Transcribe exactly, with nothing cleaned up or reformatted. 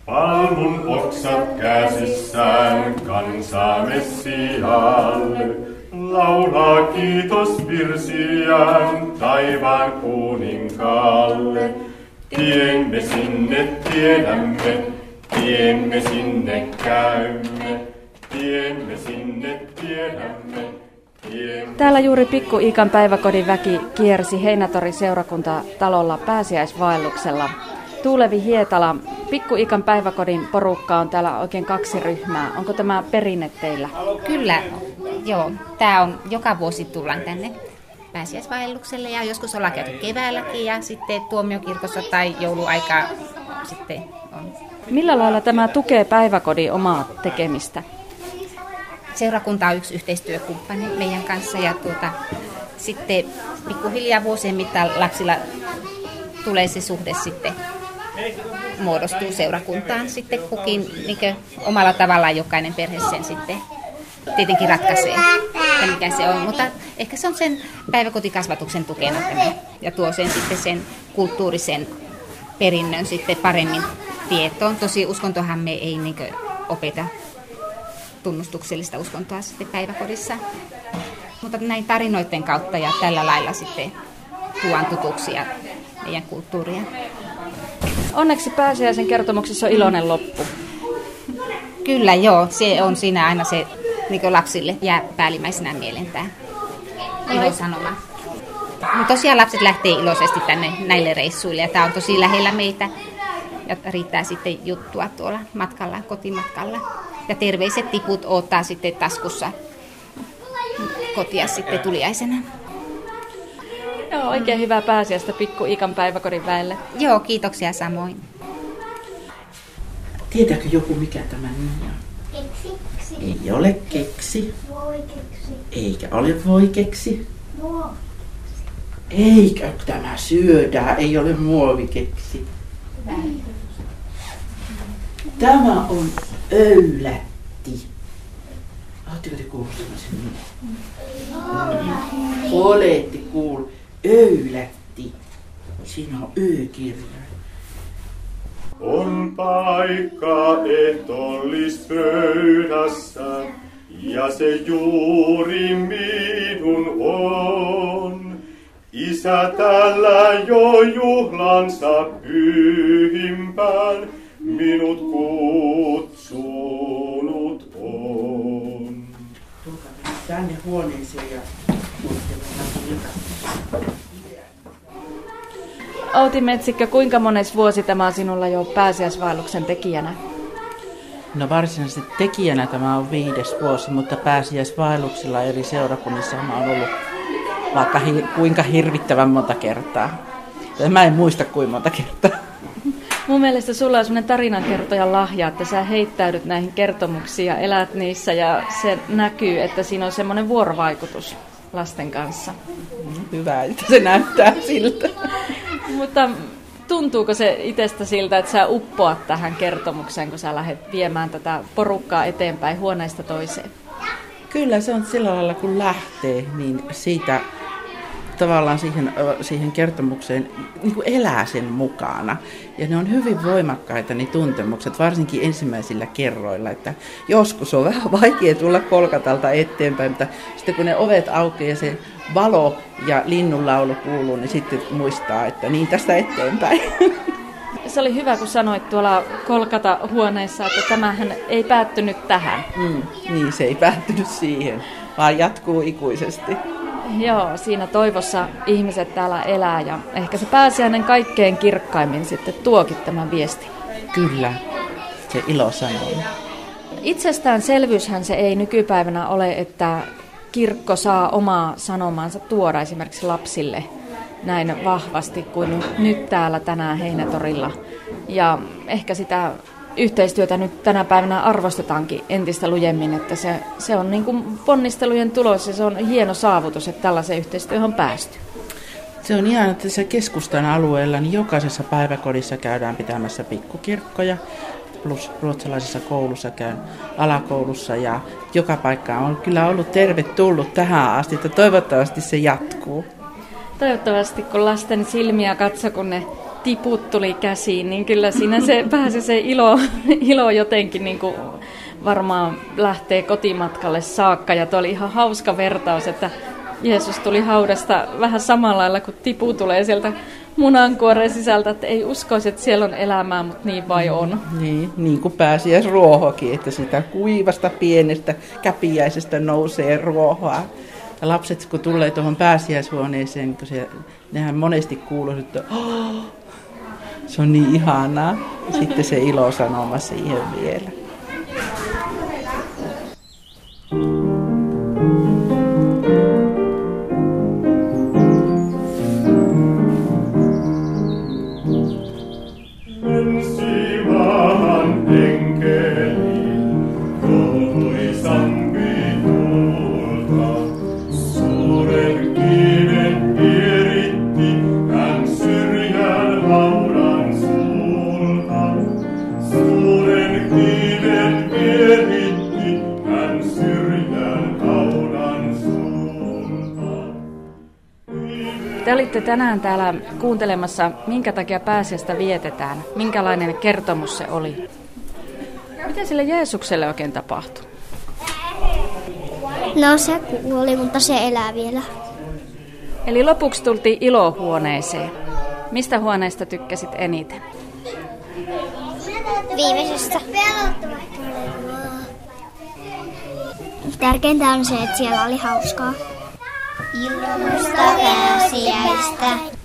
Palmun oksat käsissään kansa Messiaalle, laulaa kiitosvirsiään taivaan kuninkaalle. Tiemme sinne tiedämme, tiemme sinne käymme, tiemme sinne tiedämme. Tiemme. Täällä juuri Pikku Iikan päiväkodin väki kiersi Heinätori seurakuntatalolla pääsiäisvaelluksella. Tuulevi Hietala, Pikku Iikan päiväkodin porukka on täällä oikein kaksi ryhmää. Onko tämä perinne teillä? Kyllä, joo. Tämä on, joka vuosi tullaan tänne pääsiäisvaellukselle ja joskus ollaan käyty keväälläkin ja sitten tuomiokirkossa tai jouluaikaa sitten on. Millä lailla tämä tukee päiväkodin omaa tekemistä? Seurakunta on yksi yhteistyökumppani meidän kanssa ja tuota, sitten pikkuhiljaa vuosien mittaan lapsilla tulee se suhde sitten, muodostuu seurakuntaan sitten kukin niin omalla tavallaan jokainen perhe sen sitten tietenkin ratkaisee, että mikä se on, mutta ehkä se on sen päiväkotikasvatuksen tukena ja tuo sen sitten sen kulttuurisen perinnön sitten paremmin tietoon. Tosi uskontohan me ei niin opeta tunnustuksellista uskontoa sitten päiväkodissa, mutta näin tarinoiden kautta ja tällä lailla sitten tuon tutuksia meidän kulttuuria. Onneksi pääsiäisen kertomuksessa on iloinen loppu. Kyllä joo, se on siinä aina se niin lapsille jää päällimmäisenä mieleen tämä ilosanoma. No tosiaan lapset lähtee iloisesti tänne näille reissuille ja tämä on tosi lähellä meitä ja riittää sitten juttua tuolla matkalla, kotimatkalla. Ja terveiset tiput odottaa sitten taskussa kotia sitten tuliaisena. Joo, oikein hyvää pääsiäistä Pikku Iikan päiväkodin väelle. Joo, kiitoksia samoin. Tietääkö joku mikä tämä nimi on? Keksi. Ei ole keksi. Voikeksi. Eikä ole voikeksi. Muovikeksi. Eikä tämä syödään, ei ole muovikeksi. Tämä on öylätti. Oletteko te kuullut sellaisen nimen? Olette kuullut. Öylätti. Siinä on ö-kirja. On paikka ehtollispöydässä, ja se juuri minun on. Isä täällä jo juhlansa pyhimpään minut kutsunut on. Tulkaa tänne huoneeseen ja Outi Metsikkö, kuinka mones vuosi tämä on sinulla jo pääsiäisvaelluksen tekijänä? No varsinaisesti tekijänä tämä on viides vuosi, mutta pääsiäisvaelluksilla eri seurakunnissa mä oon ollut vaikka hi- kuinka hirvittävän monta kertaa. Mä en muista kuinka monta kertaa. Mun mielestä sulla on sellainen tarinankertojan lahja, että sä heittäydyt näihin kertomuksiin ja elät niissä ja se näkyy, että siinä on semmoinen vuorovaikutus lasten kanssa. Hyvä, että se näyttää siltä. Mutta tuntuuko se itsestä siltä, että sä uppoat tähän kertomukseen, kun sä lähdet viemään tätä porukkaa eteenpäin huoneesta toiseen? Kyllä se on sillä lailla, kun lähtee, niin siitä tavallaan siihen, siihen kertomukseen niin kuin elää sen mukana. Ja ne on hyvin voimakkaita ne tuntemukset, varsinkin ensimmäisillä kerroilla, että joskus on vähän vaikea tulla Kolkatalta eteenpäin, mutta sitten kun ne ovet aukeaa ja se valo ja linnunlaulu kuuluu, niin sitten muistaa, että niin tästä eteenpäin. Se oli hyvä, kun sanoit tuolla Kolkata-huoneessa, että tämähän ei päättynyt tähän. Mm, niin, se ei päättynyt siihen, vaan jatkuu ikuisesti. Joo, siinä toivossa ihmiset täällä elää ja ehkä se pääsiäinen kaikkein kirkkaimmin sitten tuokin tämän viestin. Kyllä, se ilosanoma. Itsestäänselvyyshän se ei nykypäivänä ole, että kirkko saa omaa sanomansa tuoda esimerkiksi lapsille näin vahvasti kuin nyt täällä tänään Heinätorilla. Ja ehkä sitä yhteistyötä nyt tänä päivänä arvostetaankin entistä lujemmin, että se, se on niin kuin ponnistelujen tulos ja se on hieno saavutus, että tällaiseen yhteistyöhön on päästy. Se on ihan, että tässä keskustan alueella niin jokaisessa päiväkodissa käydään pitämässä pikkukirkkoja, plus ruotsalaisessa koulussa käyn alakoulussa ja joka paikka on kyllä ollut tervetullut tähän asti, että toivottavasti se jatkuu. Toivottavasti kun lasten silmiä katso, kun ne tiput tuli käsiin, niin kyllä siinä se pääsi se ilo, ilo jotenkin niin kuin varmaan lähtee kotimatkalle saakka. Ja tuo oli ihan hauska vertaus, että Jeesus tuli haudasta vähän samalla lailla, kun tipu tulee sieltä munankuoren sisältä, että ei uskoisi, että siellä on elämää, mutta niin vai on. Niin, niin kuin pääsiäisruohokin, että sitä kuivasta pienestä käpiäisestä nousee ruohoa. Ja lapset, kun tulee tuohon pääsiäishuoneeseen, kun se, nehän monesti kuuluu, että oh, se on niin ihanaa. Ja sitten se ilosanoma siihen vielä. Te olitte tänään täällä kuuntelemassa, minkä takia pääsiäistä vietetään. Minkälainen kertomus se oli? Mitä sille Jeesukselle oikein tapahtui? No se kuoli, mutta se elää vielä. Eli lopuksi tultiin ilohuoneeseen. Mistä huoneesta tykkäsit eniten? Viimeisestä. Tärkeintä on se, että siellä oli hauskaa. Iloista pääsiäistä.